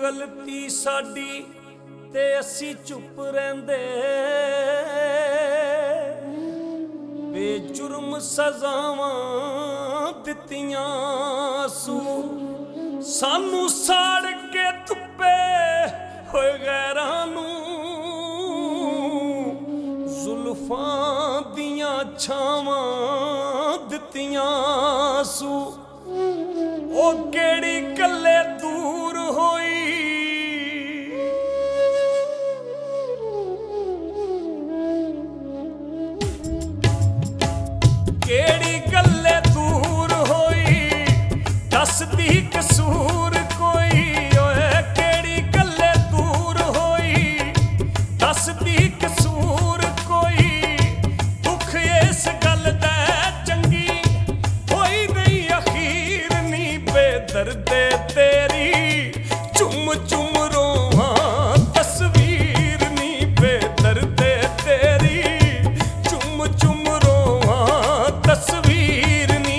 गलती साडी ते असी चुप रहिंदे, बेजुर्म सजावां दित्तियां सू सानू साड़ के धुप्पे होए गैरां नू, जुल्फां दियां छावां दित्तियां सू। ओ केड़ी कल्ले दूर होई, केड़ी गल्ले दूर होई, दसदी कसूर कोई। ओए केड़ी गल्ले दूर होई, दसदी कसूर कोई। दुख इस गल दा चंगी होई नहीं अखीर नी, बेदर्दे तेरी चुम चुम रोवां तस्वीर नी, बेदर्दे तेरी चुम चुम रोवां तस्वीर नी।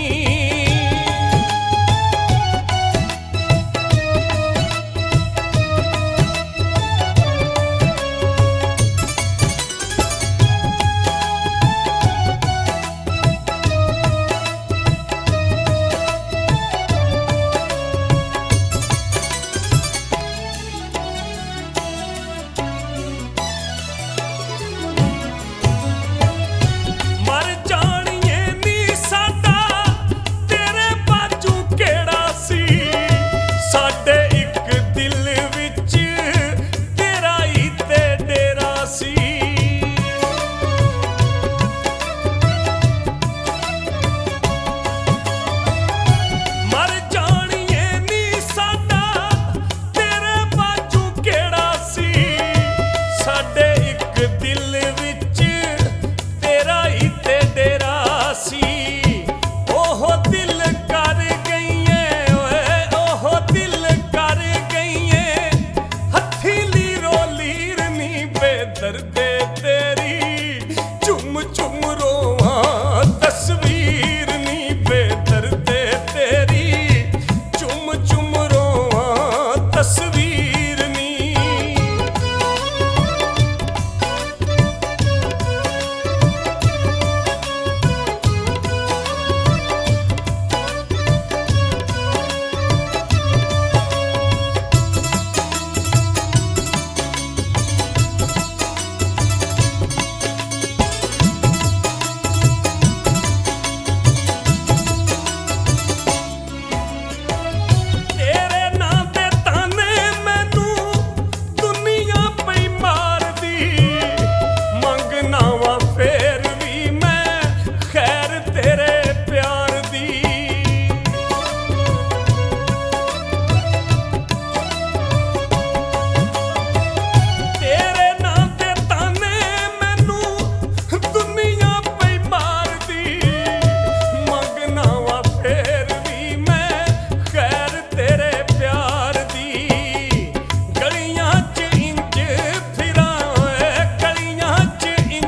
दर्दे तेरी चुम चुम रोवां तस्वीर नी, बेदर्दे तेरी चुम चुम रोवां तस्वीर नी।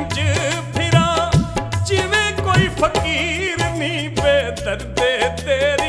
फकीर नी, बेदर्दे तेरे